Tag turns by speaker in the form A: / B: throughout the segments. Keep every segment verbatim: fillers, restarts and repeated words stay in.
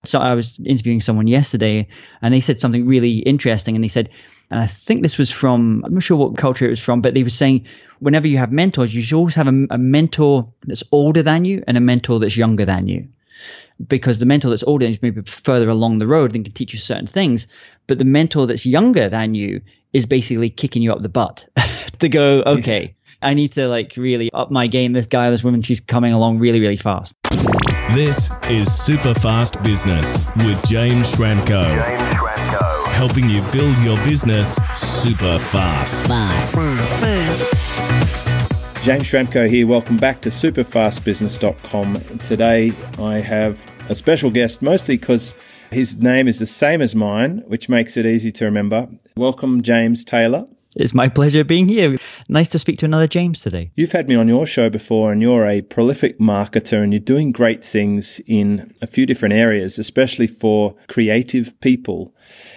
A: So I was interviewing someone yesterday and they said something really interesting. And they said, and I think this was from, I'm not sure what culture it was from, but they were saying whenever you have mentors, you should always have a, a mentor that's older than you and a mentor that's younger than you. Because the mentor that's older is maybe further along the road and can teach you certain things. But the mentor that's younger than you is basically kicking you up the butt to go, okay, I need to like really up my game. This guy, this woman, she's coming along really, really fast.
B: This is Super Fast Business with James Schramko.
C: James Schramko.
B: Helping you build your business super fast.
D: Fast, fast, fast.
E: James Schramko here. Welcome back to super fast business dot com. Today I have a special guest, mostly because his name is the same as mine, which makes it easy to remember. Welcome, James Taylor.
A: It's my pleasure being here. Nice to speak to another James today.
E: You've had me on your show before, and you're a prolific marketer, and you're doing great things in a few different areas, especially for creative people.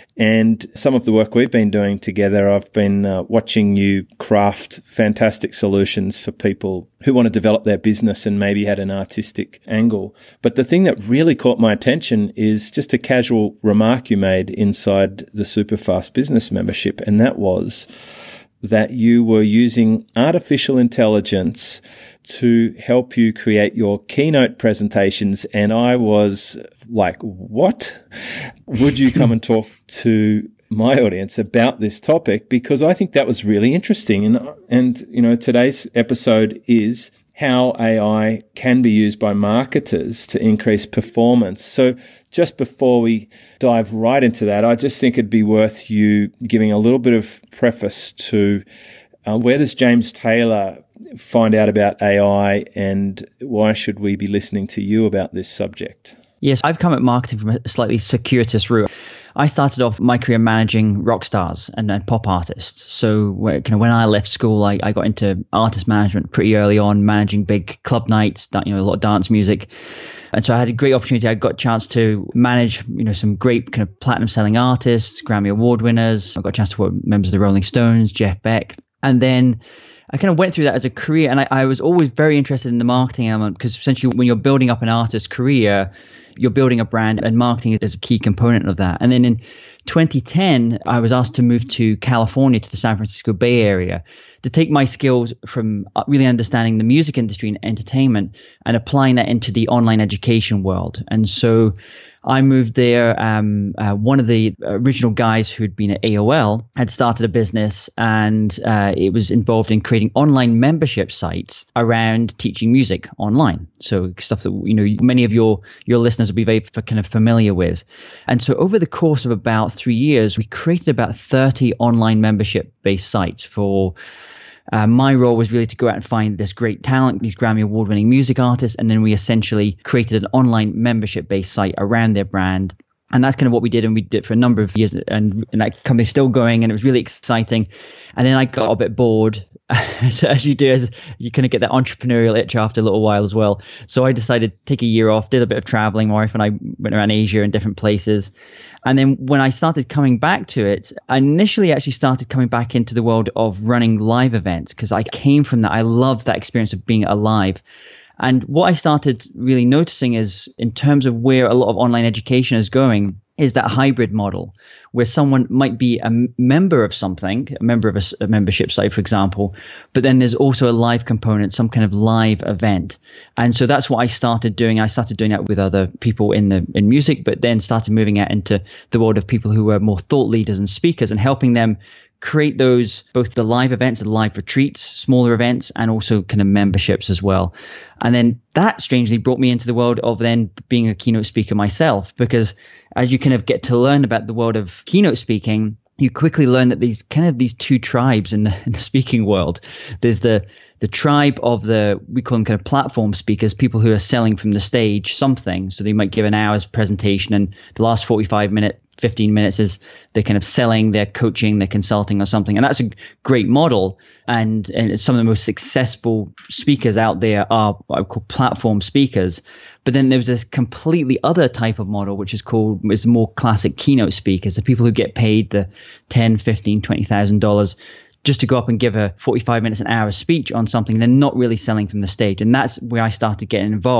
E: And some of the work we've been doing together, I've been uh, watching you craft fantastic solutions for people who want to develop their business and maybe had an artistic angle. But the thing that really caught my attention is just a casual remark you made inside the Superfast Business membership, and that was that you were using artificial intelligence to help you create your keynote presentations. And I was like, what? Would you come and talk to my audience about this topic? Because I think that was really interesting. And, and, you know, today's episode is how A I can be used by marketers to increase performance. So just before we dive right into that, I just think it'd be worth you giving a little bit of preface to uh, where does James Taylor find out about A I, and why should we be listening to you about this subject?
A: Yes, I've come at marketing from a slightly circuitous route. I started off my career managing rock stars and, and pop artists. So where, kind of when I left school, I, I got into artist management pretty early on, managing big club nights, you know, a lot of dance music. And so I had a great opportunity. I got a chance to manage, you know, some great kind of platinum selling artists, Grammy Award winners. I got a chance to work with members of the Rolling Stones, Jeff Beck. And then I kind of went through that as a career. And I, I was always very interested in the marketing element, because essentially when you're building up an artist's career, you're building a brand, and marketing is a key component of that. And then in twenty ten, I was asked to move to California, to the San Francisco Bay Area, to take my skills from really understanding the music industry and entertainment and applying that into the online education world. And so I moved there. Um, uh, one of the original guys who'd been at A O L had started a business, and uh, it was involved in creating online membership sites around teaching music online. So stuff that, you know, many of your your listeners will be very kind of familiar with. And so over the course of about three years, we created about thirty online membership-based sites for. Uh, my role was really to go out and find this great talent, these Grammy Award-winning music artists, and then we essentially created an online membership-based site around their brand. And that's kind of what we did, and we did it for a number of years, and, and that company's still going, and it was really exciting. And then I got a bit bored, so as you do, as you kind of get that entrepreneurial itch after a little while as well. So I decided to take a year off, did a bit of traveling. My wife and I went around Asia and different places. And then when I started coming back to it, I initially actually started coming back into the world of running live events, because I came from that. I loved that experience of being alive. And what I started really noticing is, in terms of where a lot of online education is going, is that hybrid model where someone might be a member of something, a member of a, a membership site, for example, but then there's also a live component, some kind of live event. And so that's what I started doing. I started doing that with other people in the in music, but then started moving out into the world of people who were more thought leaders and speakers, and helping them create those, both the live events and live retreats, smaller events, and also kind of memberships as well. And then that strangely brought me into the world of then being a keynote speaker myself, because as you kind of get to learn about the world of keynote speaking, you quickly learn that these kind of these two tribes in the, in the speaking world. There's the the tribe of the, we call them kind of platform speakers, people who are selling from the stage something. So they might give an hour's presentation, and the last forty-five minute, fifteen minutes is they're kind of selling, they're coaching, they're consulting or something. And that's a great model. And, and some of the most successful speakers out there are what I call platform speakers. But then there's this completely other type of model, which is called, is more classic keynote speakers, the people who get paid the ten, fifteen, twenty thousand dollars just to go up and give a forty-five minutes, an hour speech on something. They're not really selling from the stage. And that's where I started getting involved.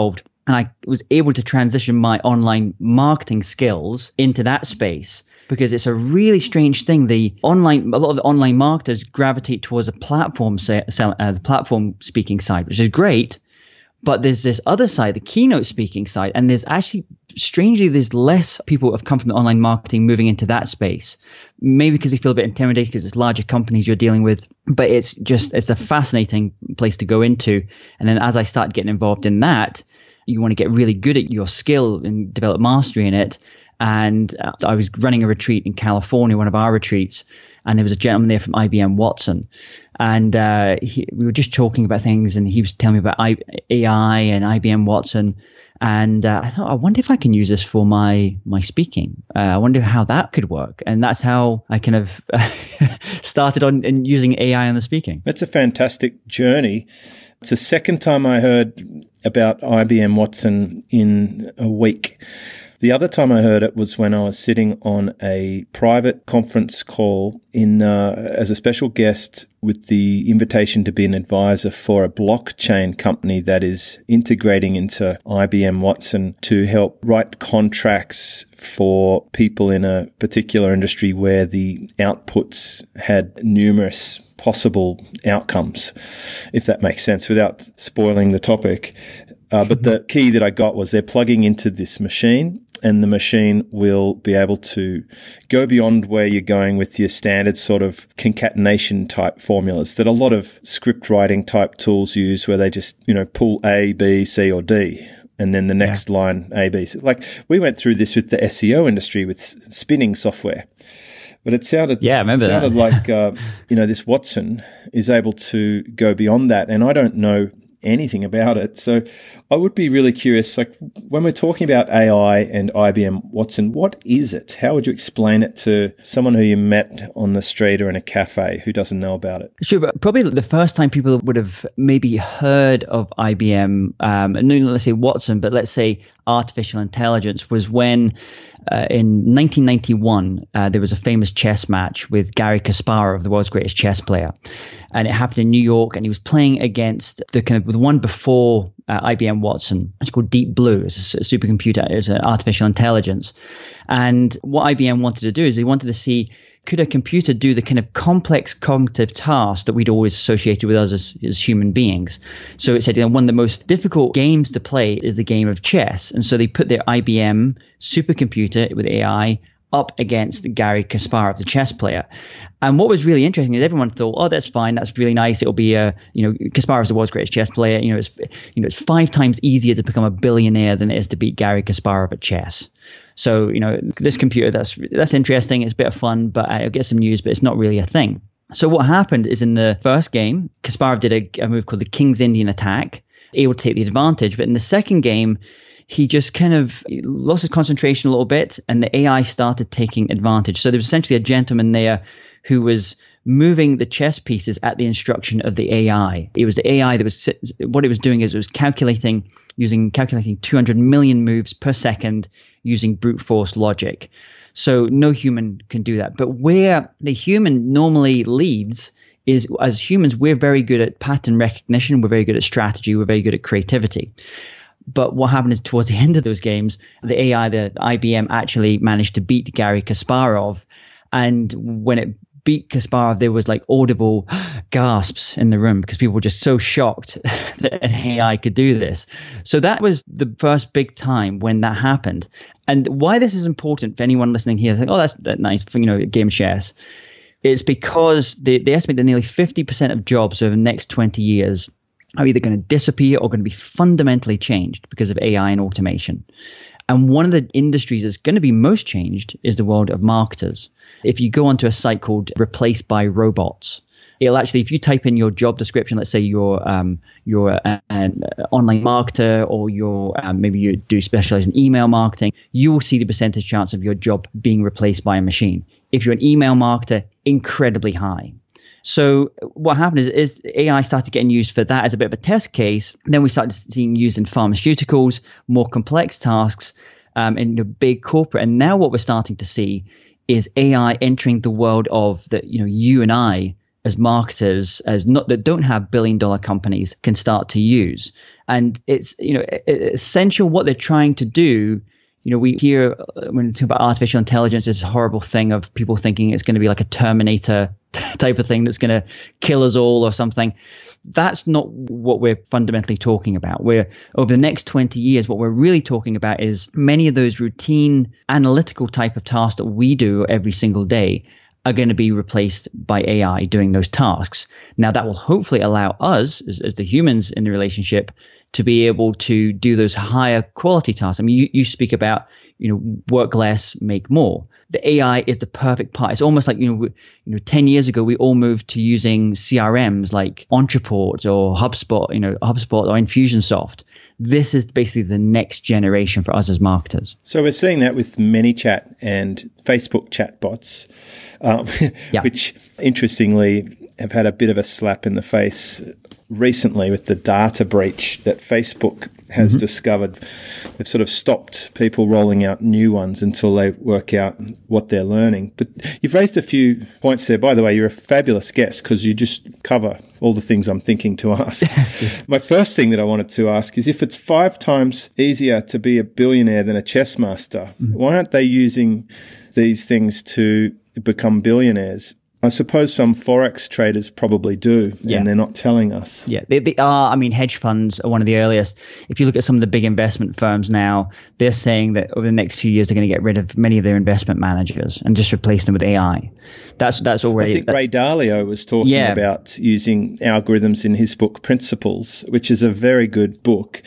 A: And I was able to transition my online marketing skills into that space, because it's a really strange thing. The online, a lot of the online marketers gravitate towards a platform, say, uh, the platform speaking side, which is great. But there's this other side, the keynote speaking side, and there's actually, strangely, there's less people who have come from the online marketing moving into that space. Maybe because they feel a bit intimidated because it's larger companies you're dealing with. But it's just, it's a fascinating place to go into. And then as I started getting involved in that, you want to get really good at your skill and develop mastery in it. And uh, I was running a retreat in California, one of our retreats, and there was a gentleman there from I B M Watson. And uh, he, we were just talking about things, and he was telling me about I, A I and I B M Watson. And uh, I thought, I wonder if I can use this for my my speaking. Uh, I wonder how that could work. And that's how I kind of started on in using A I on the speaking.
E: That's a fantastic journey. It's the second time I heard about I B M Watson in a week. The other time I heard it was when I was sitting on a private conference call in uh, as a special guest with the invitation to be an advisor for a blockchain company that is integrating into I B M Watson to help write contracts for people in a particular industry where the outputs had numerous possible outcomes, if that makes sense, without spoiling the topic. Uh, but the key that I got was they're plugging into this machine, and the machine will be able to go beyond where you're going with your standard sort of concatenation type formulas that a lot of script writing type tools use, where they just, you know, pull A, B, C, or D, and then the next yeah. line A, B, C. Like we went through this with the S E O industry with spinning software. But it sounded,
A: yeah, I remember
E: it sounded
A: that.
E: like, uh, you know, this Watson is able to go beyond that. And I don't know anything about it. So I would be really curious, like when we're talking about A I and I B M Watson, what is it? How would you explain it to someone who you met on the street or in a cafe who doesn't know about it?
A: Sure, but probably the first time people would have maybe heard of I B M, um, and let's say Watson, but let's say artificial intelligence, was when uh, in nineteen ninety-one, uh, there was a famous chess match with Garry Kasparov, the world's greatest chess player. And it happened in New York, and he was playing against the kind of the one before uh, I B M Watson. It's called Deep Blue. It's a supercomputer. It's an artificial intelligence. And what I B M wanted to do is they wanted to see, could a computer do the kind of complex cognitive tasks that we'd always associated with us as, as human beings? So it said, you know, one of the most difficult games to play is the game of chess. And so they put their I B M supercomputer with A I up against Garry Kasparov, the chess player. And what was really interesting is everyone thought, oh, that's fine, that's really nice. It'll be a, you know, Kasparov's the world's greatest chess player. You know, it's, you know, it's five times easier to become a billionaire than it is to beat Garry Kasparov at chess. So, you know, this computer, that's that's interesting. It's a bit of fun, but I'll get some news, but it's not really a thing. So what happened is in the first game, Kasparov did a, a move called the King's Indian attack, able to take the advantage. But in the second game, he just kind of lost his concentration a little bit, and the A I started taking advantage. So there was essentially a gentleman there who was moving the chess pieces at the instruction of the A I. It was the A I that was, what it was doing is it was calculating, using calculating two hundred million moves per second using brute force logic. So no human can do that. But where the human normally leads is, as humans, we're very good at pattern recognition. We're very good at strategy. We're very good at creativity. But what happened is towards the end of those games, the A I, the I B M, actually managed to beat Garry Kasparov. And when it beat Kasparov, there was like audible gasps in the room because people were just so shocked that an A I could do this. So that was the first big time when that happened. And why this is important for anyone listening here, think, oh, that's, that's nice for, you know, game of chess. It's because they, they estimate that nearly fifty percent of jobs over the next twenty years are either going to disappear or going to be fundamentally changed because of A I and automation. And one of the industries that's going to be most changed is the world of marketers. If you go onto a site called Replaced by Robots, it'll actually, if you type in your job description, let's say you're um, you're a, an online marketer, or you're um, maybe you do specialize in email marketing, you will see the percentage chance of your job being replaced by a machine. If you're an email marketer, incredibly high. So what happened is, is A I started getting used for that as a bit of a test case. Then we started seeing used in pharmaceuticals, more complex tasks, um, in the big corporate. And now what we're starting to see is A I entering the world of that, you know, you and I as marketers, as not that don't have billion dollar companies, can start to use. And it's, you know, essential what they're trying to do. You know, we hear when we talk about artificial intelligence, it's a horrible thing of people thinking it's going to be like a Terminator type of thing that's going to kill us all or something. That's not what we're fundamentally talking about. We're over the next twenty years, what we're really talking about is many of those routine analytical type of tasks that we do every single day are going to be replaced by A I doing those tasks. Now, that will hopefully allow us as, as the humans in the relationship to be able to do those higher quality tasks. I mean, you, you speak about, you know, work less, make more. The A I is the perfect part. It's almost like, you know, we, you know, ten years ago, we all moved to using C R Ms like Ontraport or HubSpot, you know, HubSpot or Infusionsoft. This is basically the next generation for us as marketers.
E: So we're seeing that with ManyChat and Facebook chatbots, um,
A: yeah.
E: which interestingly have had a bit of a slap in the face recently with the data breach that Facebook has mm-hmm. discovered. They've sort of stopped people rolling out new ones until they work out what they're learning. But you've raised a few points there. By the way, you're a fabulous guest because you just cover all the things I'm thinking to ask. My first thing that I wanted to ask is if it's five times easier to be a billionaire than a chess master, mm-hmm. why aren't they using these things to become billionaires? I suppose some Forex traders probably do,
A: yeah.
E: and they're not telling us.
A: Yeah, they, they are. I mean, hedge funds are one of the earliest. If you look at some of the big investment firms now, they're saying that over the next few years, they're going to get rid of many of their investment managers and just replace them with A I. That's that's already.
E: I think Ray Dalio was talking
A: yeah.
E: about using algorithms in his book Principles, which is a very good book.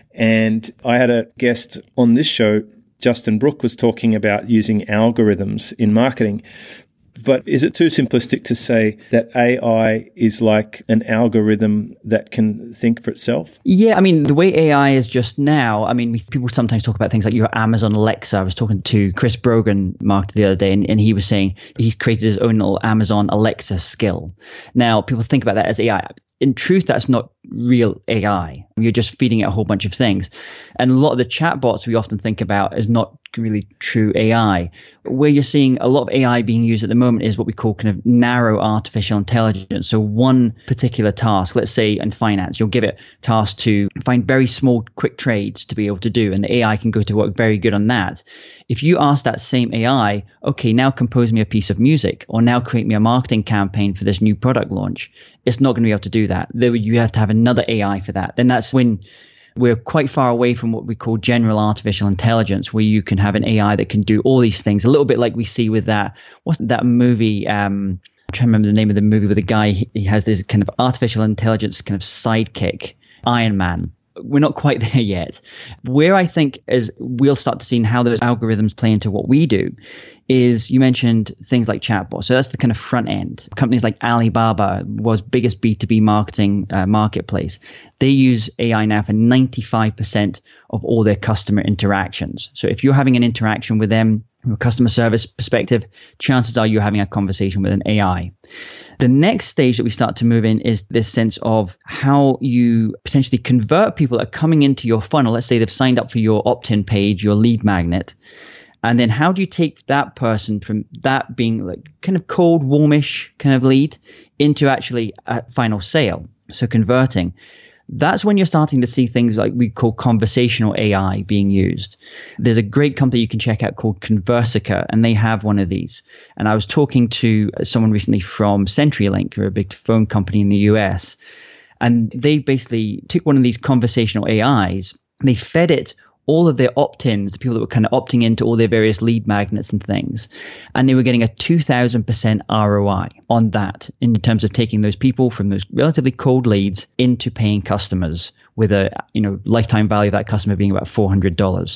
E: And I had a guest on this show, Justin Brooke, was talking about using algorithms in marketing. But is it too simplistic to say that A I is like an algorithm that can think for itself?
A: Yeah, I mean, the way A I is just now, I mean, we, people sometimes talk about things like your Amazon Alexa. I was talking to Chris Brogan, marketer, the other day, and, and he was saying he created his own little Amazon Alexa skill. Now, people think about that as A I. In truth, that's not real A I. You're just feeding it a whole bunch of things. And a lot of the chatbots we often think about is not really true A I. Where you're seeing a lot of A I being used at the moment is what we call kind of narrow artificial intelligence. So one particular task, let's say in finance, you'll give it tasks to find very small, quick trades to be able to do, and the A I can go to work very good on that. If you ask that same A I, okay, now compose me a piece of music, or now create me a marketing campaign for this new product launch, it's not going to be able to do that. There, you have to have another A I for that. Then that's when we're quite far away from what we call general artificial intelligence, where you can have an A I that can do all these things, a little bit like we see with that, what's that movie? Um, I'm trying to remember the name of the movie with the guy, he, he has this kind of artificial intelligence kind of sidekick, Iron Man. We're not quite there yet. Where I think is we'll start to see how those algorithms play into what we do is you mentioned things like chatbots. So that's the kind of front end. Companies like Alibaba was biggest B two B marketing uh, marketplace. They use A I now for ninety-five percent of all their customer interactions. So if you're having an interaction with them from a customer service perspective, chances are you're having a conversation with an A I. The next stage that we start to move in is this sense of how you potentially convert people that are coming into your funnel. Let's say they've signed up for your opt-in page, your lead magnet. And then how do you take that person from that being like kind of cold, warmish kind of lead into actually a final sale? So converting. That's when you're starting to see things like we call conversational A I being used. There's a great company you can check out called Conversica, and they have one of these. And I was talking to someone recently from CenturyLink, who are a big phone company in the U S, and they basically took one of these conversational A Is, and they fed it all of their opt-ins, the people that were kind of opting into all their various lead magnets and things. And they were getting a two thousand percent R O I on that in terms of taking those people from those relatively cold leads into paying customers with a, you know, lifetime value of that customer being about four hundred dollars.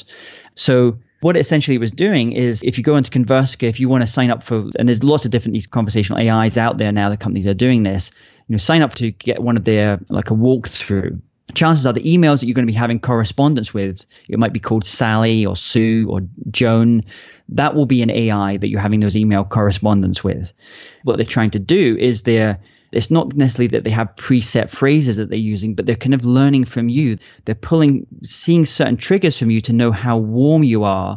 A: So what it essentially was doing is if you go into Conversica, if you want to sign up for, and there's lots of different these conversational A Is out there now, the companies are doing this, you know, sign up to get one of their, like a walkthrough. Chances are the emails that you're going to be having correspondence with, it might be called Sally or Sue or Joan. That will be an A I that you're having those email correspondence with. What they're trying to do is they're, it's not necessarily that they have preset phrases that they're using, but they're kind of learning from you. They're pulling, seeing certain triggers from you to know how warm you are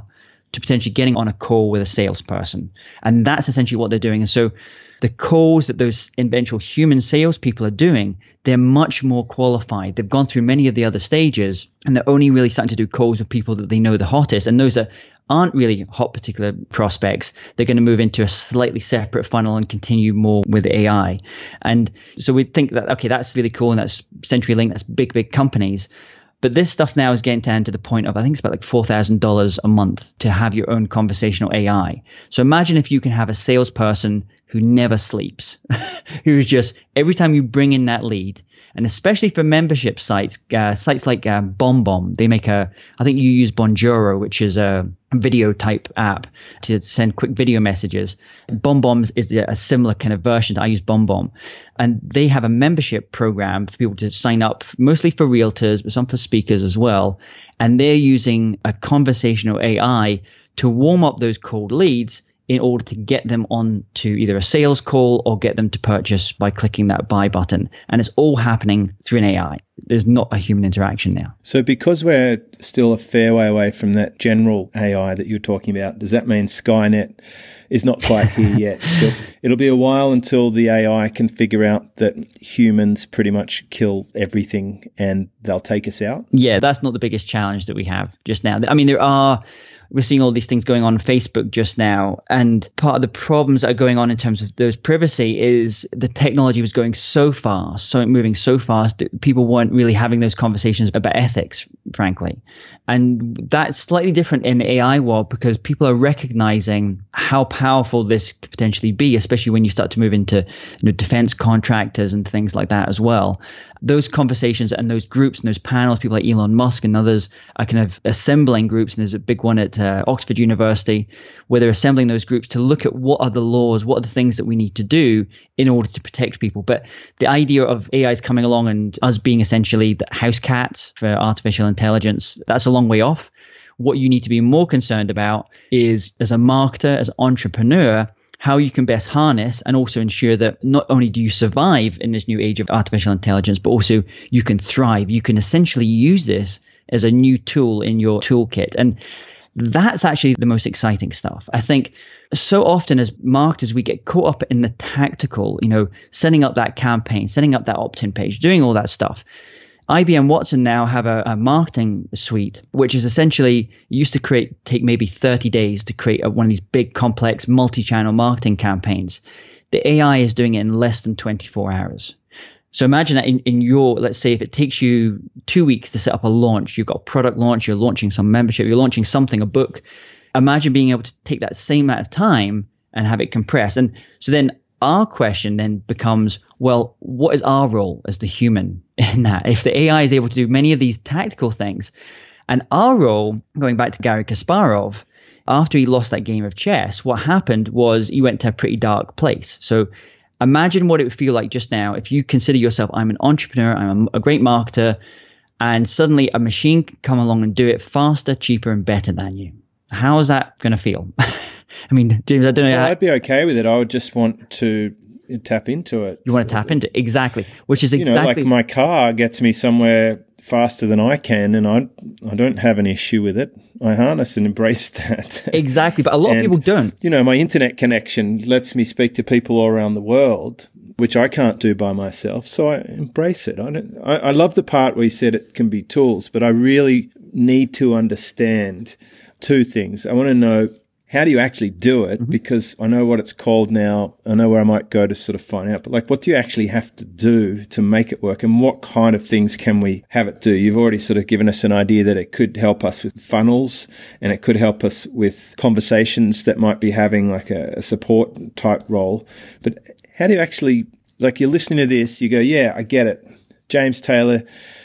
A: to potentially getting on a call with a salesperson. And that's essentially what they're doing. And so the calls that those eventual human salespeople are doing, they're much more qualified. They've gone through many of the other stages, and they're only really starting to do calls with people that they know the hottest. And those that aren't really hot particular prospects, they're going to move into a slightly separate funnel and continue more with A I. And so we think that, okay, that's really cool. And that's CenturyLink, that's big, big companies. But this stuff now is getting down to the point of, I think it's about like four thousand dollars a month to have your own conversational A I. So imagine if you can have a salesperson who never sleeps, who's just, every time you bring in that lead, and especially for membership sites, uh, sites like uh, BombBomb, they make a, I think you use Bonjoro, which is a video type app to send quick video messages. BombBomb is a similar kind of version. I use BombBomb. And they have a membership program for people to sign up, mostly for realtors, but some for speakers as well. And they're using a conversational A I to warm up those cold leads in order to get them on to either a sales call or get them to purchase by clicking that buy button. And it's all happening through an A I. There's not a human interaction now.
E: So because we're still a fair way away from that general A I that you're talking about, does that mean Skynet is not quite here yet? It'll, it'll be a while until the A I can figure out that humans pretty much kill everything and they'll take us out?
A: Yeah, that's not the biggest challenge that we have just now. I mean, there are... We're seeing all these things going on on Facebook just now. And part of the problems that are going on in terms of those privacy is the technology was going so fast, so moving so fast that people weren't really having those conversations about ethics, frankly. And that's slightly different in the A I world because people are recognizing how powerful this could potentially be, especially when you start to move into, you know, defense contractors and things like that as well. Those conversations and those groups and those panels, people like Elon Musk and others are kind of assembling groups. And there's a big one at uh, Oxford University where they're assembling those groups to look at what are the laws, what are the things that we need to do in order to protect people. But the idea of A Is coming along and us being essentially the house cats for artificial intelligence, that's a long way off. What you need to be more concerned about is, as a marketer, as an entrepreneur, how you can best harness and also ensure that not only do you survive in this new age of artificial intelligence, but also you can thrive. You can essentially use this as a new tool in your toolkit. And that's actually the most exciting stuff. I think so often as marketers, we get caught up in the tactical, you know, setting up that campaign, setting up that opt-in page, doing all that stuff. I B M Watson now have a, a marketing suite, which is essentially used to create, take maybe thirty days to create a, one of these big, complex, multi-channel marketing campaigns. The A I is doing it in less than twenty-four hours. So imagine that in, in your, let's say if it takes you two weeks to set up a launch, you've got a product launch, you're launching some membership, you're launching something, a book. Imagine being able to take that same amount of time and have it compressed. And so then our question then becomes, well, what is our role as the human in that? If the A I is able to do many of these tactical things, and our role, going back to Garry Kasparov, after he lost that game of chess, what happened was he went to a pretty dark place. So imagine what it would feel like just now if you consider yourself, I'm an entrepreneur, I'm a great marketer, and suddenly a machine can come along and do it faster, cheaper, and better than you. How is that going to feel? I mean, James, I don't know.
E: Well,
A: how,
E: I'd be okay with it. I would just want to tap into it.
A: You want to tap into it. Exactly. Which is exactly.
E: You know, like my car gets me somewhere faster than I can, and I I don't have an issue with it. I harness and embrace that.
A: Exactly. But a lot
E: and,
A: of people don't.
E: You know, my internet connection lets me speak to people all around the world, which I can't do by myself. So I embrace it. I don't. I, I love the part where you said it can be tools, but I really need to understand two things. I want to know, how do you actually do it? Mm-hmm. Because I know what it's called now. I know where I might go to sort of find out. But like, what do you actually have to do to make it work? And what kind of things can we have it do? You've already sort of given us an idea that it could help us with funnels, and it could help us with conversations that might be having like a, a support type role. But how do you actually, like, you're listening to this, you go, yeah, I get it. James Taylor,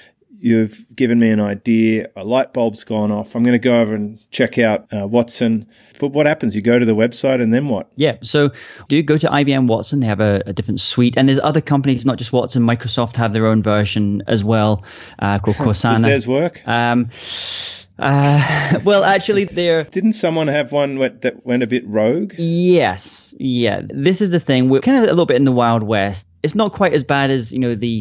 E: you've given me an idea. A light bulb's gone off. I'm going to go over and check out uh, Watson. But what happens? You go to the website and then what?
A: Yeah. So do you go to I B M Watson? They have a, a different suite. And there's other companies, not just Watson. Microsoft have their own version as well uh, called Cortana.
E: Does theirs work?
A: Um, uh, well, actually, they're...
E: Didn't someone have one that went a bit rogue?
A: Yes. Yeah. This is the thing. We're kind of a little bit in the Wild West. It's not quite as bad as, you know, the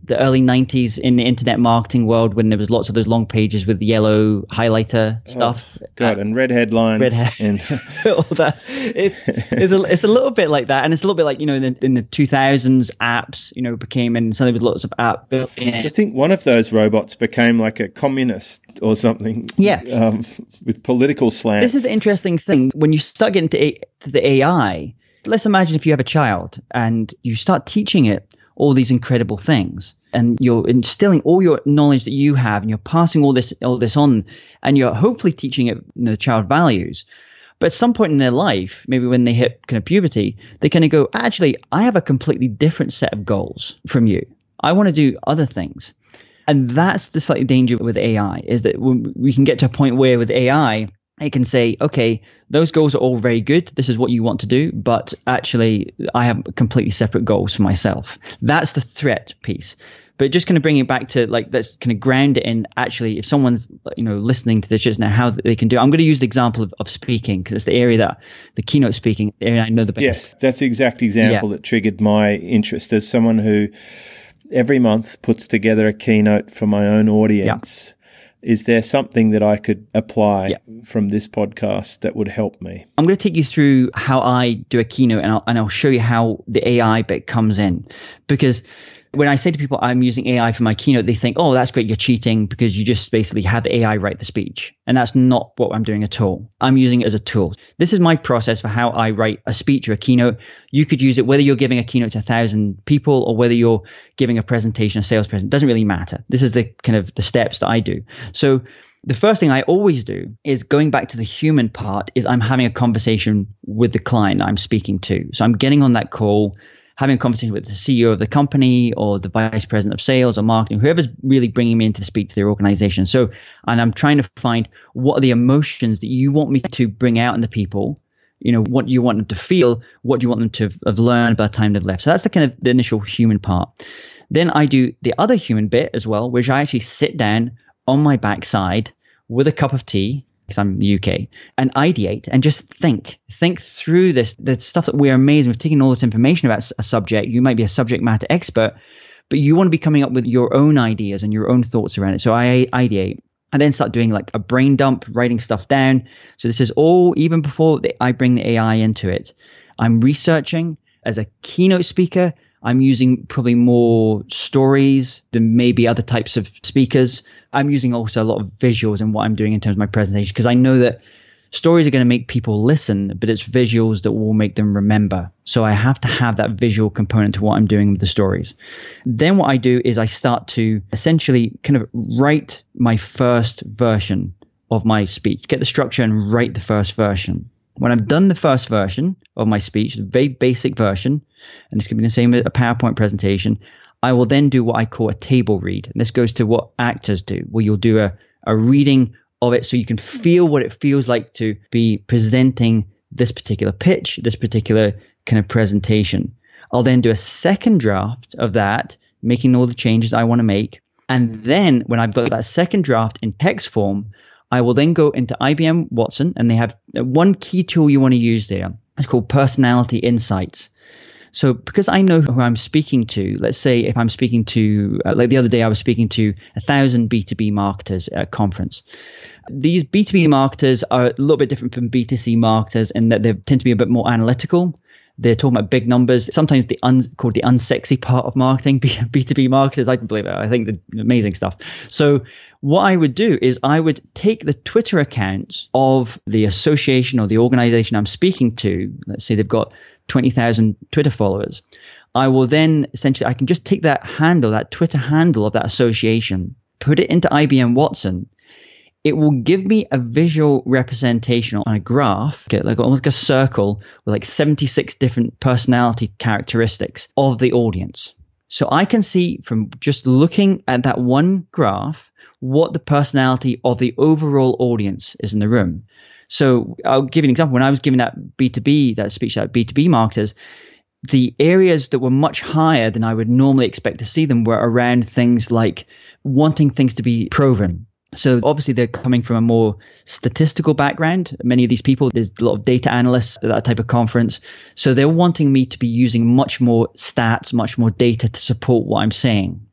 A: the early nineties in the internet marketing world when there was lots of those long pages with the yellow highlighter stuff.
E: Oh, God, uh, and red headlines.
A: Red head-
E: and
A: all that. It's it's a, it's a little bit like that. And it's a little bit like, you know, in the, in the two thousands, apps, you know, became, and suddenly with lots of app built in it.
E: I think one of those robots became like a communist or something.
A: Yeah.
E: Um, with political slants.
A: This is an interesting thing. When you start getting to, a, to the A I, let's imagine if you have a child and you start teaching it all these incredible things, and you're instilling all your knowledge that you have, and you're passing all this all this on, and you're hopefully teaching it, you know, the child values. But at some point in their life, maybe when they hit kind of puberty, they kind of go, actually, I have a completely different set of goals from you. I want to do other things. And that's the slightly danger with A I, is that we can get to a point where with A I, it can say, okay, those goals are all very good. This is what you want to do. But actually, I have completely separate goals for myself. That's the threat piece. But just kind of bring it back to, like, let's kind of ground it in, actually, if someone's, you know, listening to this just now, how they can do it. I'm going to use the example of, of speaking, because it's the area that, the keynote speaking, the area I know the best.
E: Yes, that's the exact example yeah. that triggered my interest as someone who every month puts together a keynote for my own audience. Yeah. Is there something that I could apply yeah. from this podcast that would help me?
A: I'm going to take you through how I do a keynote, and I'll, and I'll show you how the A I bit comes in. Because when I say to people I'm using A I for my keynote, they think, oh, that's great, you're cheating because you just basically had the A I write the speech. And that's not what I'm doing at all. I'm using it as a tool. This is my process for how I write a speech or a keynote. You could use it whether you're giving a keynote to a thousand people or whether you're giving a presentation, a sales presentation. It doesn't really matter. This is the kind of the steps that I do. So the first thing I always do is, going back to the human part, is I'm having a conversation with the client I'm speaking to. So I'm getting on that call, having a conversation with the C E O of the company or the vice president of sales or marketing, whoever's really bringing me in to speak to their organization. So, and I'm trying to find what are the emotions that you want me to bring out in the people, you know, what you want them to feel, what do you want them to have learned by the time they've left. So that's the kind of the initial human part. Then I do the other human bit as well, which I actually sit down on my backside with a cup of tea, because I'm in the U K, and ideate and just think, think through this, the stuff that we're amazing. We've taken all this information about a subject. You might be a subject matter expert, but you want to be coming up with your own ideas and your own thoughts around it. So I ideate. I then start doing like a brain dump, writing stuff down. So this is all, even before the, I bring the A I into it, I'm researching. As a keynote speaker, I'm using probably more stories than maybe other types of speakers. I'm using also a lot of visuals in what I'm doing in terms of my presentation, because I know that stories are going to make people listen, but it's visuals that will make them remember. So I have to have that visual component to what I'm doing with the stories. Then what I do is I start to essentially kind of write my first version of my speech, get the structure and write the first version. When I've done the first version of my speech, the very basic version, and this can be the same as a PowerPoint presentation, I will then do what I call a table read. And this goes to what actors do, where you'll do a, a reading of it so you can feel what it feels like to be presenting this particular pitch, this particular kind of presentation. I'll then do a second draft of that, making all the changes I want to make. And then when I've got that second draft in text form, I will then go into I B M Watson, and they have one key tool you want to use there. It's called Personality Insights. So because I know who I'm speaking to, let's say if I'm speaking to, uh, like the other day I was speaking to a thousand B two B marketers at a conference. These B two B marketers are a little bit different from B two C marketers in that they tend to be a bit more analytical. They're talking about big numbers, sometimes the un, called the unsexy part of marketing, B two B marketers. I can believe it. I think the amazing stuff. So what I would do is I would take the Twitter accounts of the association or the organization I'm speaking to. Let's say they've got twenty thousand Twitter followers. I will then essentially, I can just take that handle, that Twitter handle of that association, put it into I B M Watson. It will give me a visual representation on a graph, like almost like a circle with like seventy-six different personality characteristics of the audience. So I can see from just looking at that one graph what the personality of the overall audience is in the room. So I'll give you an example. When I was giving that B two B, that speech, that B two B marketers, the areas that were much higher than I would normally expect to see them were around things like wanting things to be proven. So obviously they're coming from a more statistical background. Many of these people, there's a lot of data analysts at that type of conference. So they're wanting me to be using much more stats, much more data to support what I'm saying.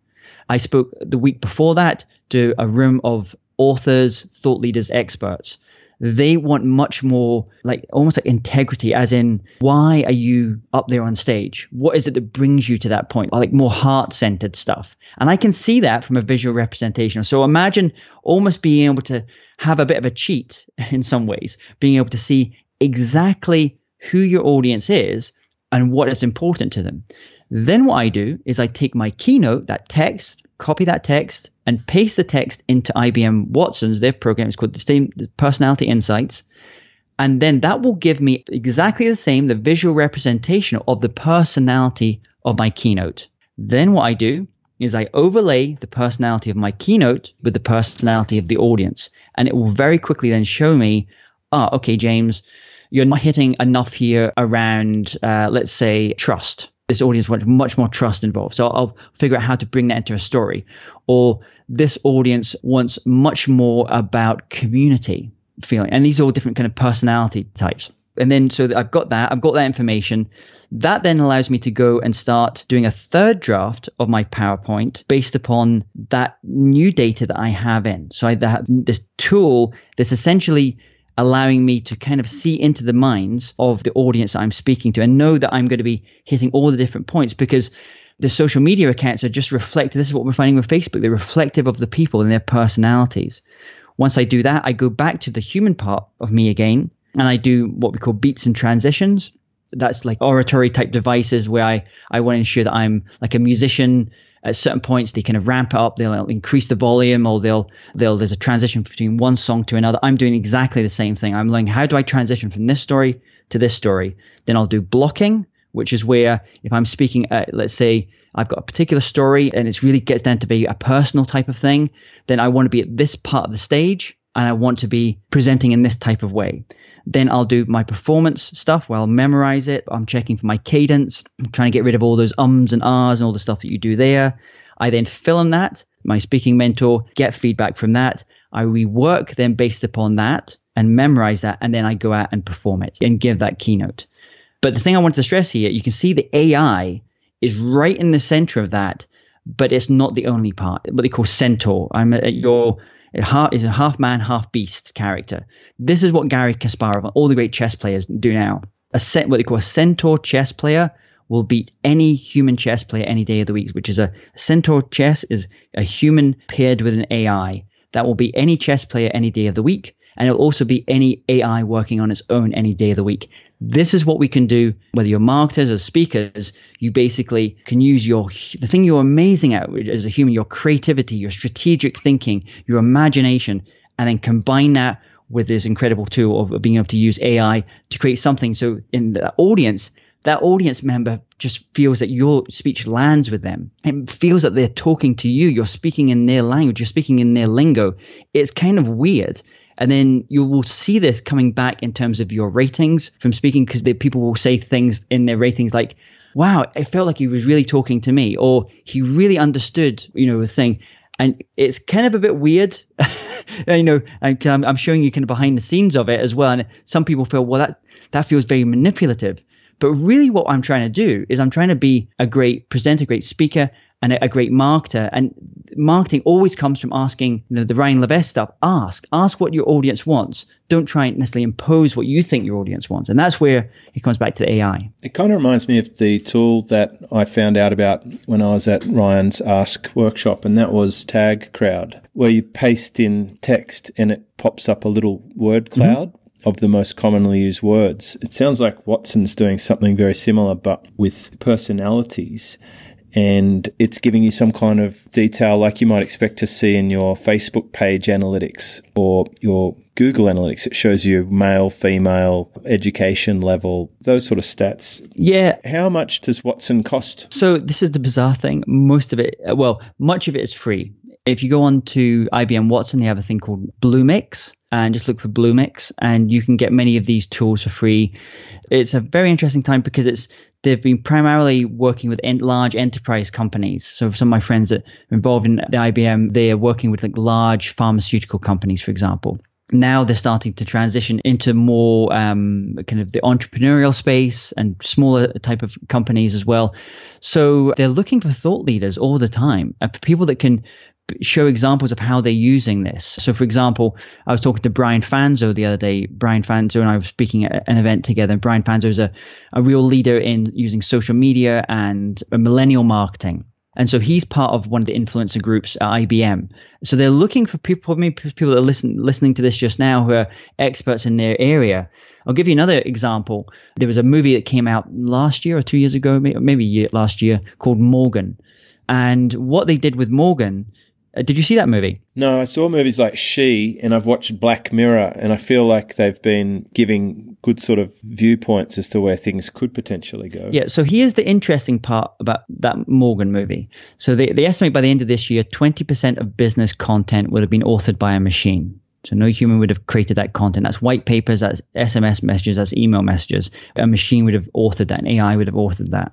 A: I spoke the week before that to a room of authors, thought leaders, experts. They want much more like almost like integrity, as in, why are you up there on stage? What is it that brings you to that point? Like more heart-centered stuff. And I can see that from a visual representation. So imagine almost being able to have a bit of a cheat in some ways, being able to see exactly who your audience is and what is important to them. Then what I do is I take my keynote, that text, copy that text, and paste the text into I B M Watson's, their program is called the Personality Insights. And then that will give me exactly the same, the visual representation of the personality of my keynote. Then what I do is I overlay the personality of my keynote with the personality of the audience. And it will very quickly then show me, ah, okay, James, you're not hitting enough here around, uh, let's say, trust. This audience wants much more trust involved. So I'll figure out how to bring that into a story. Or this audience wants much more about community feeling. And these are all different kind of personality types. And then so I've got that, I've got that information. That then allows me to go and start doing a third draft of my PowerPoint based upon that new data that I have in. So I have this tool that's essentially allowing me to kind of see into the minds of the audience I'm speaking to and know that I'm going to be hitting all the different points, because the social media accounts are just reflective. This is what we're finding with Facebook. They're reflective of the people and their personalities. Once I do that, I go back to the human part of me again, and I do what we call beats and transitions. That's like oratory type devices where I, I want to ensure that I'm like a musician. At certain points, they kind of ramp it up, they'll increase the volume, or they'll, they'll, there's a transition between one song to another. I'm doing exactly the same thing. I'm learning, how do I transition from this story to this story? Then I'll do blocking, which is where if I'm speaking, uh, let's say I've got a particular story and it really gets down to be a personal type of thing, then I want to be at this part of the stage and I want to be presenting in this type of way. Then I'll do my performance stuff where I'll memorize it. I'm checking for my cadence. I'm trying to get rid of all those ums and ahs and all the stuff that you do there. I then film that, my speaking mentor, get feedback from that. I rework then based upon that and memorize that. And then I go out and perform it and give that keynote. But the thing I wanted to stress here, you can see the A I is right in the center of that, but it's not the only part. What they call centaur. I'm at your is a half man, half beast character. This is what Garry Kasparov, all the great chess players, do now. A set, what they call a centaur chess player will beat any human chess player any day of the week, which is a centaur chess is a human paired with an A I. That will be any chess player any day of the week. And it'll also be any A I working on its own any day of the week. This is what we can do, whether you're marketers or speakers. You basically can use your the thing you're amazing at as a human, your creativity, your strategic thinking, your imagination, and then combine that with this incredible tool of being able to use A I to create something. So in the audience, that audience member just feels that your speech lands with them. It feels that they're talking to you. You're speaking in their language. You're speaking in their lingo. It's kind of weird. And then you will see this coming back in terms of your ratings from speaking, because people will say things in their ratings like, wow, it felt like he was really talking to me, or he really understood, you know, the thing. And it's kind of a bit weird, you know, and I'm showing you kind of behind the scenes of it as well. And some people feel, well, that, that feels very manipulative. But really what I'm trying to do is I'm trying to be a great presenter, great speaker, and a, a great marketer. And marketing always comes from asking, you know, the Ryan Levesque stuff. Ask, ask what your audience wants. Don't try and necessarily impose what you think your audience wants. And that's where it comes back to the A I.
E: It kind of reminds me of the tool that I found out about when I was at Ryan's Ask workshop, and that was Tag Crowd, where you paste in text and it pops up a little word cloud. Mm-hmm. Of the most commonly used words. It sounds like Watson's doing something very similar, but with personalities. And it's giving you some kind of detail like you might expect to see in your Facebook page analytics or your Google Analytics. It shows you male, female, education level, those sort of stats.
A: Yeah.
E: How much does Watson cost?
A: So this is the bizarre thing. Most of it, well, much of it is free. If you go on to I B M Watson, they have a thing called Bluemix, and just look for Bluemix, and you can get many of these tools for free. It's a very interesting time because it's they've been primarily working with en- large enterprise companies. So some of my friends that are involved in the I B M, they are working with like large pharmaceutical companies, for example. Now they're starting to transition into more um, kind of the entrepreneurial space and smaller type of companies as well. So they're looking for thought leaders all the time, uh, people that can show examples of how they're using this. So, for example, I was talking to Brian Fanzo the other day. Brian Fanzo and I were speaking at an event together. And Brian Fanzo is a, a real leader in using social media and millennial marketing. And so he's part of one of the influencer groups at I B M. So they're looking for people, maybe people that are listen, listening to this just now who are experts in their area. I'll give you another example. There was a movie that came out last year or two years ago, maybe, maybe year, last year, called Morgan. And what they did with Morgan, uh, did you see that movie?
E: No, I saw movies like She, and I've watched Black Mirror, and I feel like they've been giving good sort of viewpoints as to where things could potentially go.
A: Yeah, so here's the interesting part about that Morgan movie. So they, they estimate by the end of this year, twenty percent of business content would have been authored by a machine. So no human would have created that content. That's white papers, that's S M S messages, that's email messages. A machine would have authored that, an A I would have authored that.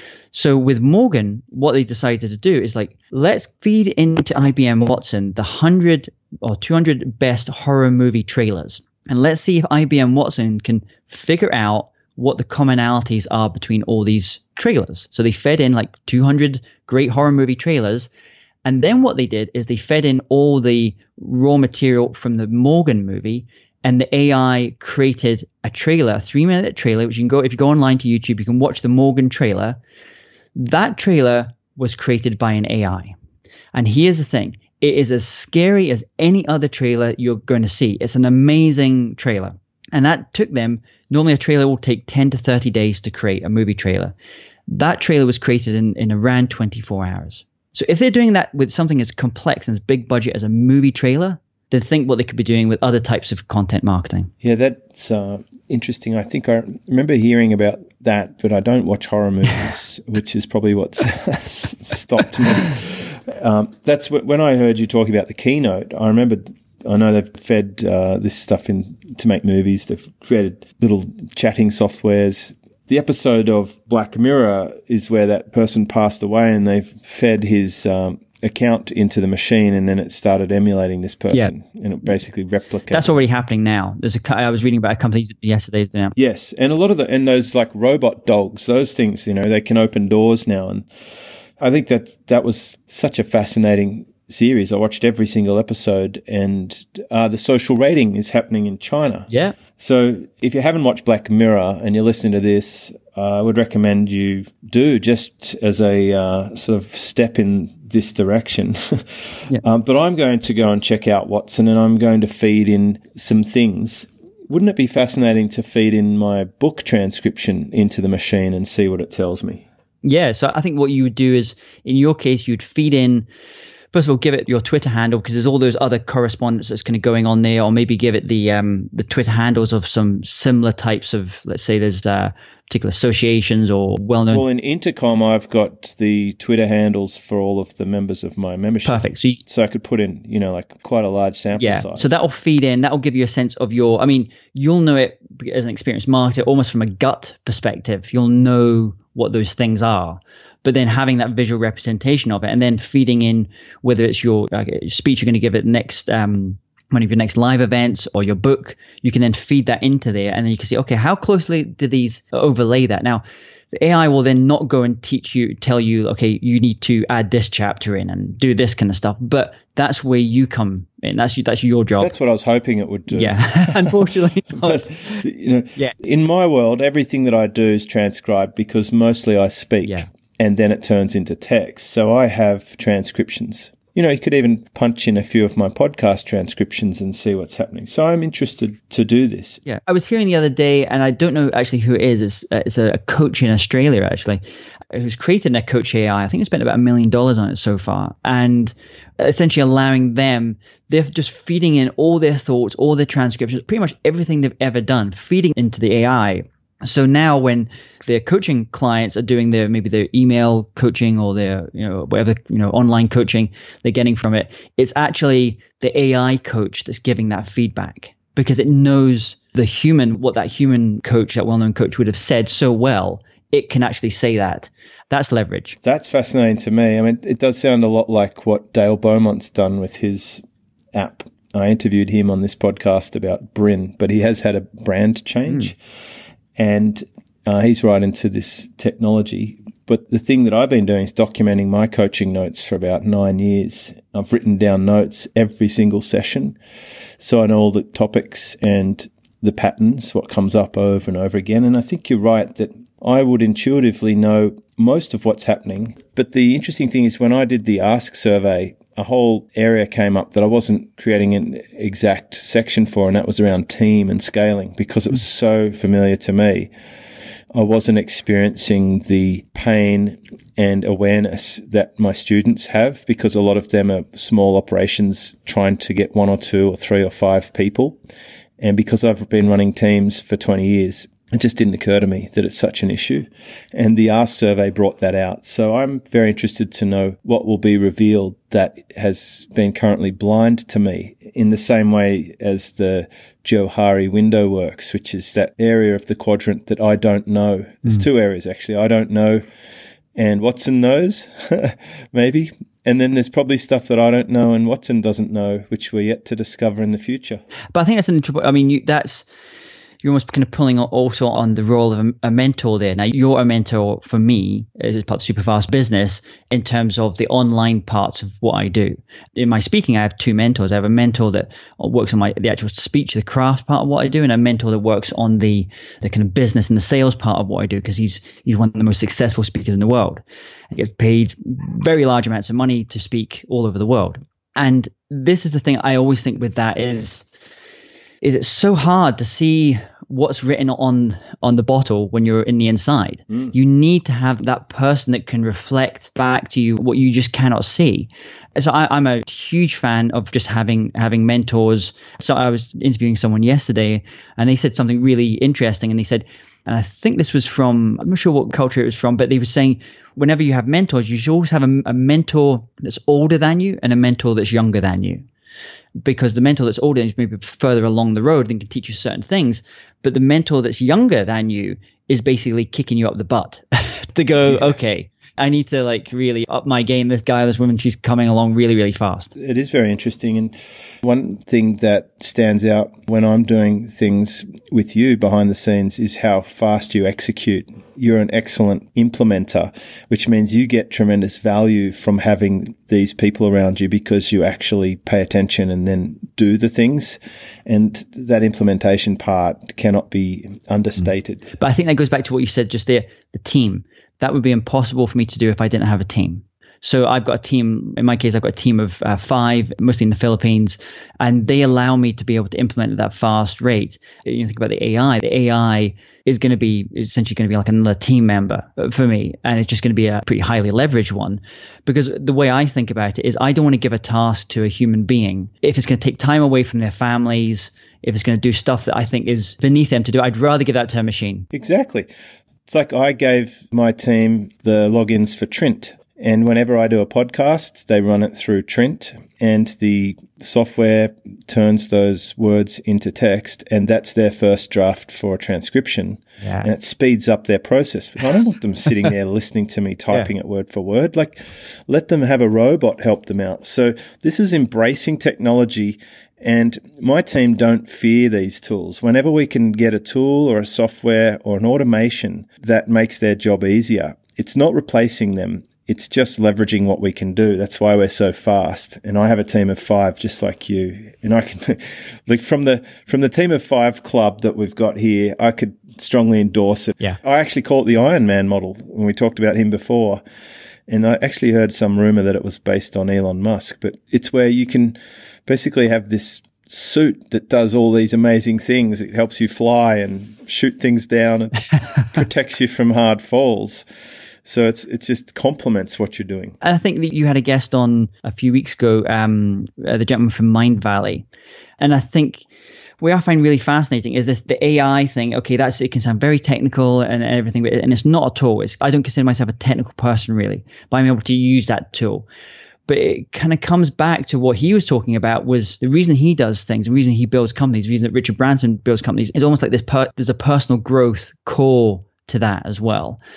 A: So with Morgan, what they decided to do is like, let's feed into I B M Watson the one hundred or two hundred best horror movie trailers. And let's see if I B M Watson can figure out what the commonalities are between all these trailers. So they fed in like two hundred great horror movie trailers. And then what they did is they fed in all the raw material from the Morgan movie. And the A I created a trailer, a three minute trailer, which you can go, if you go online to YouTube, you can watch the Morgan trailer. That trailer was created by an A I. And here's the thing. It is as scary as any other trailer you're going to see. It's an amazing trailer. And that took them, normally a trailer will take ten to thirty days to create a movie trailer. That trailer was created in, in around twenty-four hours. So if they're doing that with something as complex and as big budget as a movie trailer, then think what they could be doing with other types of content marketing.
E: Yeah, that's uh, interesting. I think I remember hearing about that, but I don't watch horror movies, which is probably what's stopped me. Um, that's what, when I heard you talking about the keynote, I remember, I know they've fed uh, this stuff in to make movies. They've created little chatting softwares. The episode of Black Mirror is where that person passed away and they've fed his um, account into the machine and then it started emulating this person yeah. and it basically replicated.
A: That's already happening now. There's a, I was reading about a company yesterday now.
E: Yes, and a lot of the, and those like robot dogs, those things, you know, they can open doors now. And I think that that was such a fascinating series. I watched every single episode, and uh, the social rating is happening in China.
A: Yeah.
E: So if you haven't watched Black Mirror and you're listening to this, uh, I would recommend you do, just as a uh, sort of step in this direction. yeah. um, but I'm going to go and check out Watson, and I'm going to feed in some things. Wouldn't it be fascinating to feed in my book transcription into the machine and see what it tells me?
A: Yeah. So I think what you would do is, in your case, you'd feed in, first of all, give it your Twitter handle, because there's all those other correspondence that's kind of going on there, or maybe give it the um, the Twitter handles of some similar types of, let's say there's uh, particular associations or well-known.
E: Well, in Intercom, I've got the Twitter handles for all of the members of my membership.
A: Perfect. So, you,
E: so I could put in, you know, like quite a large sample
A: yeah,
E: size.
A: So that'll feed in, that'll give you a sense of your, I mean, you'll know it as an experienced marketer, almost from a gut perspective. You'll know what those things are. But then having that visual representation of it, and then feeding in whether it's your uh, speech you're going to give at next um, one of your next live events or your book, you can then feed that into there, and then you can see, okay, how closely do these overlay that? Now, the A I will then not go and teach you, tell you, okay, you need to add this chapter in and do this kind of stuff. But that's where you come in. That's that's your job.
E: That's what I was hoping it would do.
A: Yeah, unfortunately.
E: But, you know,
A: yeah.
E: in my world, everything that I do is transcribed because mostly I speak.
A: Yeah.
E: And then it turns into text. So I have transcriptions. You know, you could even punch in a few of my podcast transcriptions and see what's happening. So I'm interested to do this.
A: Yeah. I was hearing the other day, and I don't know actually who it is. It's, uh, it's a, a coach in Australia, actually, who's created a coach A I. I think it's spent about a million dollars on it so far. And essentially allowing them, they're just feeding in all their thoughts, all their transcriptions, pretty much everything they've ever done, feeding into the A I. So now when their coaching clients are doing their, maybe their email coaching or their, you know, whatever, you know, online coaching they're getting from it, it's actually the A I coach that's giving that feedback, because it knows the human, what that human coach, that well-known coach would have said so well, it can actually say that. That's leverage.
E: That's fascinating to me. I mean, it does sound a lot like what Dale Beaumont's done with his app. I interviewed him on this podcast about Bryn, but he has had a brand change. Mm. And uh, he's right into this technology. But the thing that I've been doing is documenting my coaching notes for about nine years. I've written down notes every single session, so I know all the topics and the patterns, what comes up over and over again. And I think you're right that I would intuitively know most of what's happening. But the interesting thing is when I did the Ask survey, a whole area came up that I wasn't creating an exact section for, and that was around team and scaling, because it was so familiar to me. I wasn't experiencing the pain and awareness that my students have, because a lot of them are small operations trying to get one or two or three or five people. And because I've been running teams for twenty years, it just didn't occur to me that it's such an issue. And the Ask survey brought that out. So I'm very interested to know what will be revealed that has been currently blind to me, in the same way as the Johari window works, which is that area of the quadrant that I don't know. There's mm. two areas, actually. I don't know, and Watson knows, maybe. And then there's probably stuff that I don't know and Watson doesn't know, which we're yet to discover in the future.
A: But I think that's an interesting, I mean, you, that's, you're almost kind of pulling also on the role of a, a mentor there. Now, you're a mentor for me as part of Superfast Business in terms of the online parts of what I do. In my speaking, I have two mentors. I have a mentor that works on my the actual speech, the craft part of what I do, and a mentor that works on the the kind of business and the sales part of what I do, because he's he's one of the most successful speakers in the world. He gets paid very large amounts of money to speak all over the world. And this is the thing I always think with that is, is it's so hard to see what's written on on the bottle when you're in the inside. Mm. You need to have that person that can reflect back to you what you just cannot see. So I, I'm a huge fan of just having having mentors. So I was interviewing someone yesterday, and they said something really interesting. And they said, and I think this was from, I'm not sure what culture it was from, but they were saying whenever you have mentors, you should always have a, a mentor that's older than you and a mentor that's younger than you. Because the mentor that's older is maybe further along the road and can teach you certain things, but the mentor that's younger than you is basically kicking you up the butt to go, yeah. okay, I need to like really up my game. This guy, this woman, she's coming along really, really fast.
E: It is very interesting. And one thing that stands out when I'm doing things with you behind the scenes is how fast you execute. You're an excellent implementer, which means you get tremendous value from having these people around you, because you actually pay attention and then do the things. And that implementation part cannot be understated.
A: But I think that goes back to what you said just there, the team. That would be impossible for me to do if I didn't have a team. So I've got a team, in my case, I've got a team of uh, five, mostly in the Philippines, and they allow me to be able to implement at that fast rate. You think about the A I, the A I is going to be essentially going to be like another team member for me. And it's just going to be a pretty highly leveraged one, because the way I think about it is I don't want to give a task to a human being if it's going to take time away from their families, if it's going to do stuff that I think is beneath them to do. I'd rather give that to a machine.
E: Exactly. It's like I gave my team the logins for Trint, and whenever I do a podcast, they run it through Trint, and the software turns those words into text, and that's their first draft for a transcription. Yeah. And it speeds up their process. But I don't want them sitting there listening to me typing yeah. it word for word. Like, let them have a robot help them out. So this is embracing technology. And my team don't fear these tools. Whenever we can get a tool or a software or an automation that makes their job easier, it's not replacing them. It's just leveraging what we can do. That's why we're so fast. And I have a team of five, just like you. And I can, like from the from the team of five club that we've got here, I could strongly endorse it.
A: Yeah.
E: I actually call it the Iron Man model when we talked about him before. And I actually heard some rumor that it was based on Elon Musk, but it's where you can basically have this suit that does all these amazing things. It helps you fly and shoot things down and protects you from hard falls. So it's it just complements what you're doing.
A: I think that you had a guest on a few weeks ago, um, uh, the gentleman from Mind Valley. And I think what I find really fascinating is this, the A I thing. Okay, that's, it can sound very technical and everything, but, and it's not at all. It's, I don't consider myself a technical person really, but I'm able to use that tool. But it kind of comes back to what he was talking about was the reason he does things, the reason he builds companies, the reason that Richard Branson builds companies is almost like this, per, there's a personal growth core to that as well.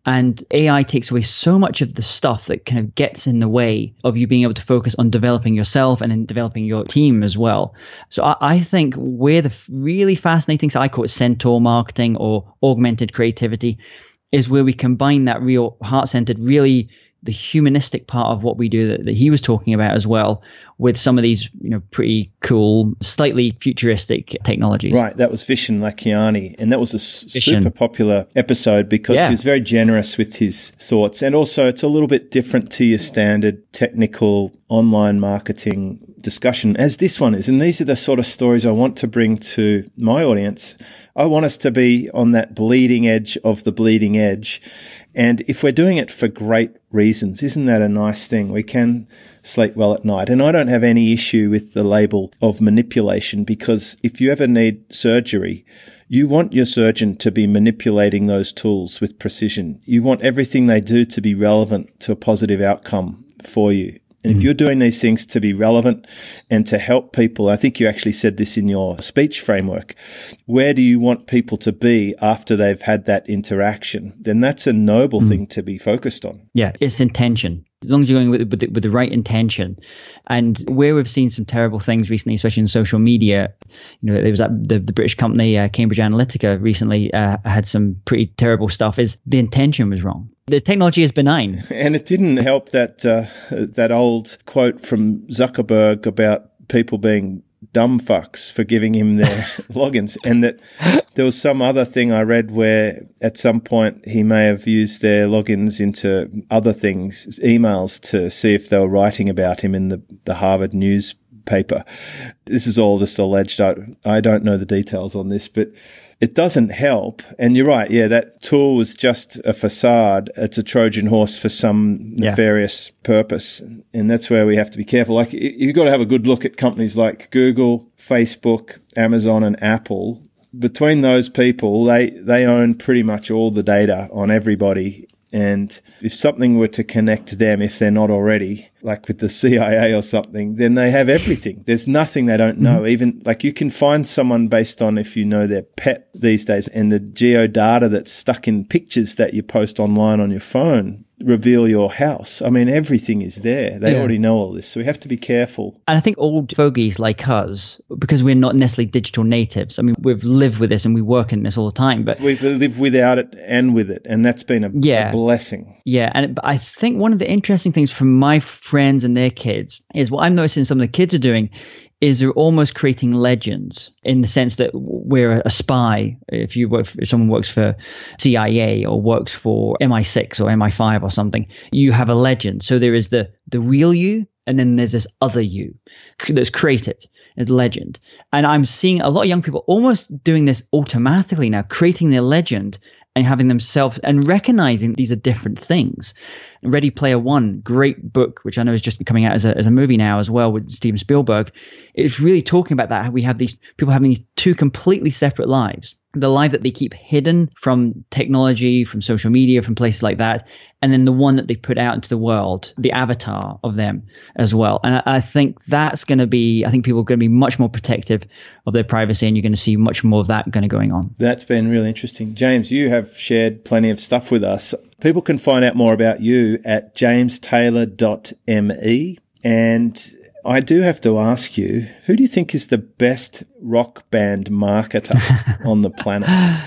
A: And A I takes away so much of the stuff that kind of gets in the way of you being able to focus on developing yourself and in developing your team as well. So I, I think where the really fascinating, so I call it centaur marketing or augmented creativity, is where we combine that real heart-centered, really the humanistic part of what we do that, that he was talking about as well, with some of these, you know, pretty cool, slightly futuristic technologies.
E: Right. That was Vishen Lakhiani. And that was a s-
A: Vishen.
E: super popular episode because
A: Yeah.
E: he was very generous with his thoughts. And also it's a little bit different to your standard technical online marketing discussion as this one is. And these are the sort of stories I want to bring to my audience. I want us to be on that bleeding edge of the bleeding edge. And if we're doing it for great reasons, isn't that a nice thing? We can sleep well at night. And I don't have any issue with the label of manipulation, because if you ever need surgery, you want your surgeon to be manipulating those tools with precision. You want everything they do to be relevant to a positive outcome for you. And if you're doing these things to be relevant and to help people, I think you actually said this in your speech framework, where do you want people to be after they've had that interaction? Then that's a noble mm. thing to be focused on.
A: Yeah, it's intention. As long as you're going with, with, the, with the right intention. And where we've seen some terrible things recently, especially in social media, you know, there was that, the, the British company uh, Cambridge Analytica recently uh, had some pretty terrible stuff, is the intention was wrong. The technology is benign.
E: And it didn't help that uh, that old quote from Zuckerberg about people being dumb fucks for giving him their logins, and that there was some other thing I read where at some point he may have used their logins into other things, emails, to see if they were writing about him in the, the Harvard newspaper. This is all just alleged. I, I don't know the details on this, but it doesn't help. And you're right. Yeah, that tool was just a facade. It's a Trojan horse for some nefarious yeah. purpose. And that's where we have to be careful. Like, you've got to have a good look at companies like Google, Facebook, Amazon, and Apple. Between those people, they, they own pretty much all the data on everybody. And if something were to connect them, if they're not already, like with the C I A or something, then they have everything. There's nothing they don't know. Mm-hmm. Even like you can find someone based on if you know their pet these days, and the geo data that's stuck in pictures that you post online on your phone reveal your house. I mean, everything is there. They yeah. already know all this. So we have to be careful.
A: And I think old fogies like us, because we're not necessarily digital natives, I mean, we've lived with this and we work in this all the time. But
E: we've lived without it and with it. And that's been a, yeah. a blessing.
A: Yeah. And I think one of the interesting things from my friends and their kids is what I'm noticing some of the kids are doing is they're almost creating legends, in the sense that we're a spy. If you work, if someone works for C I A or works for M I six or M I five or something, you have a legend. So there is the the real you, and then there's this other you that's created as legend. And I'm seeing a lot of young people almost doing this automatically now, creating their legend and having themselves and recognizing these are different things. Ready Player One, great book, which I know is just coming out as a as a movie now as well with Steven Spielberg. It's really talking about that, how we have these people having these two completely separate lives. The life that they keep hidden from technology, from social media, from places like that, and then the one that they put out into the world, the avatar of them as well. And I, I think that's going to be, I think people are going to be much more protective of their privacy, and you're going to see much more of that going to going on.
E: That's been really interesting. James, you have shared plenty of stuff with us. People can find out more about you at james taylor dot m e. And I do have to ask you, who do you think is the best rock band marketer on the planet?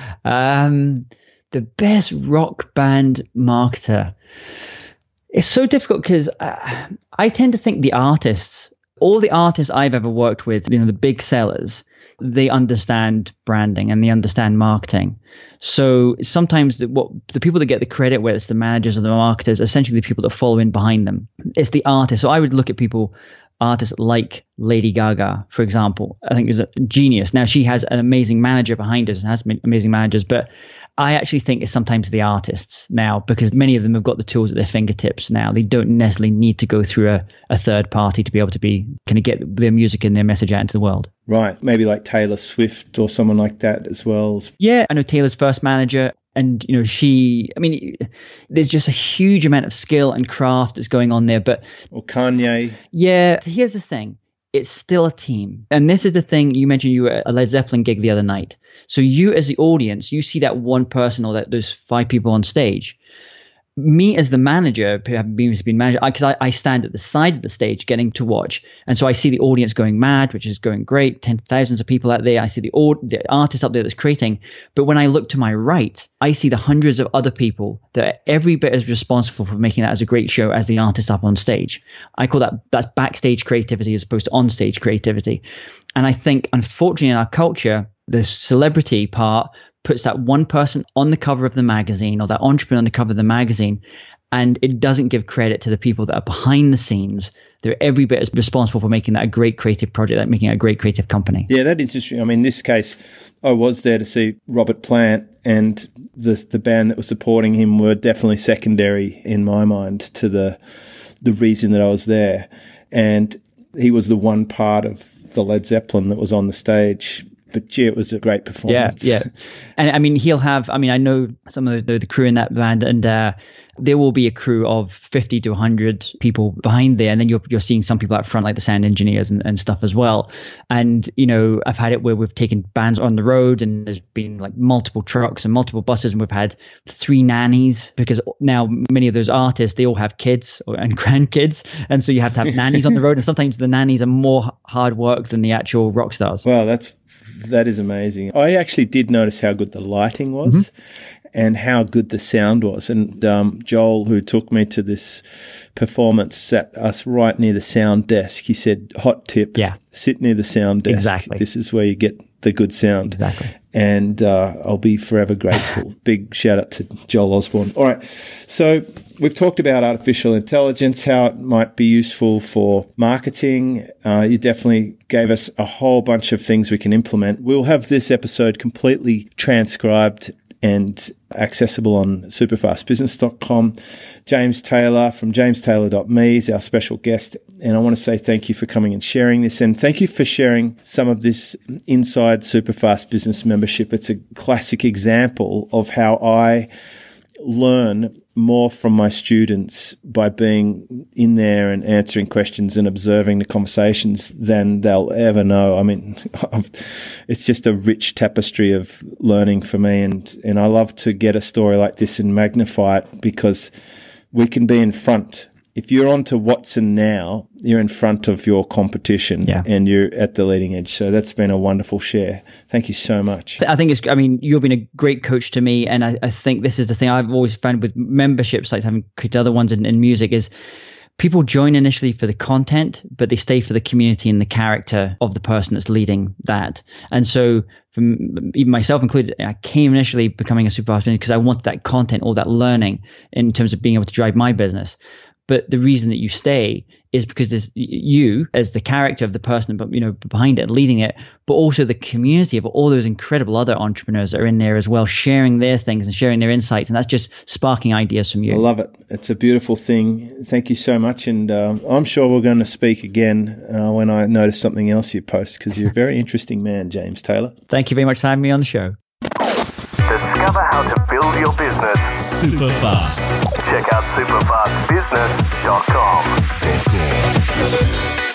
A: Um, the best rock band marketer. It's so difficult because uh, I tend to think the artists, all the artists I've ever worked with, you know, the big sellers, they understand branding and they understand marketing. So sometimes the, what the people that get the credit, whether it's the managers or the marketers, essentially the people that follow in behind them. It's the artists. So I would look at people, artists like Lady Gaga, for example. I think is a genius. Now she has an amazing manager behind us and has amazing managers, but I actually think it's sometimes the artists now, because many of them have got the tools at their fingertips now. They don't necessarily need to go through a, a third party to be able to be kind of get their music and their message out into the world.
E: Right. Maybe like Taylor Swift or someone like that as well.
A: Yeah. I know Taylor's first manager. And, you know, she, I mean, there's just a huge amount of skill and craft that's going on there. But
E: or Kanye.
A: Yeah. Here's the thing. it's still a team. And this is the thing, you mentioned you were at a Led Zeppelin gig the other night. So you as the audience, you see that one person or that those five people on stage. Me as the manager, who have been, been manager, because I, I, I stand at the side of the stage getting to watch. And so I see the audience going mad, which is going great, ten thousands of people out there. I see the, the artist up there that's creating. But when I look to my right, I see the hundreds of other people that are every bit as responsible for making that as a great show as the artist up on stage. I call that, that's backstage creativity as opposed to onstage creativity. And I think, unfortunately, in our culture, the celebrity part puts that one person on the cover of the magazine or that entrepreneur on the cover of the magazine, and it doesn't give credit to the people that are behind the scenes. They're every bit as responsible for making that a great creative project, like making it a great creative company.
E: Yeah, that's interesting. I mean, in this case, I was there to see Robert Plant, and the the band that was supporting him were definitely secondary in my mind to the the reason that I was there. And he was the one part of the Led Zeppelin that was on the stage. But gee, it was a great performance.
A: Yeah, yeah. And I mean, he'll have, I mean, I know some of the, the crew in that band, and uh, there will be a crew of fifty to one hundred people behind there. And then you're you're seeing some people out front, like the sound engineers and, and stuff as well. And, you know, I've had it where we've taken bands on the road and there's been like multiple trucks and multiple buses, and we've had three nannies, because now many of those artists, they all have kids or, and grandkids. And so you have to have nannies on the road. And sometimes the nannies are more hard work than the actual rock stars.
E: Wow, that's That is amazing. I actually did notice how good the lighting was mm-hmm. and how good the sound was. And um, Joel, who took me to this performance, sat us right near the sound desk. He said, hot tip,
A: yeah.
E: sit near the sound desk.
A: Exactly.
E: This is where you get the good sound.
A: Exactly.
E: And uh, I'll be forever grateful. Big shout out to Joel Osborne. All right. So we've talked about artificial intelligence, how it might be useful for marketing. Uh, you definitely gave us a whole bunch of things we can implement. We'll have this episode completely transcribed and accessible on superfast business dot com. James Taylor from james taylor dot me is our special guest. And I want to say thank you for coming and sharing this. And thank you for sharing some of this inside Superfast Business membership. It's a classic example of how I learn more from my students by being in there and answering questions and observing the conversations than they'll ever know. I mean, it's just a rich tapestry of learning for me. And, and I love to get a story like this and magnify it, because we can be in front. If you're on to Watson now, you're in front of your competition
A: yeah.
E: and you're at the leading edge. So that's been a wonderful share. Thank you so much.
A: I think it's, I mean, you've been a great coach to me. And I, I think this is the thing I've always found with memberships, like having created other ones in, in music, is people join initially for the content, but they stay for the community and the character of the person that's leading that. And so from even myself included, I came initially becoming a superfast business because I wanted that content, all that learning in terms of being able to drive my business. But the reason that you stay is because there's you as the character of the person, but you know, behind it, leading it, but also the community of all those incredible other entrepreneurs that are in there as well, sharing their things and sharing their insights. And that's just sparking ideas from you.
E: I love it. It's a beautiful thing. Thank you so much. And uh, I'm sure we're going to speak again uh, when I notice something else you post, because you're a very interesting man, James Taylor.
A: Thank you very much for having me on the show.
C: Discover how to build your business
B: super fast.
C: Check out superfast business dot com.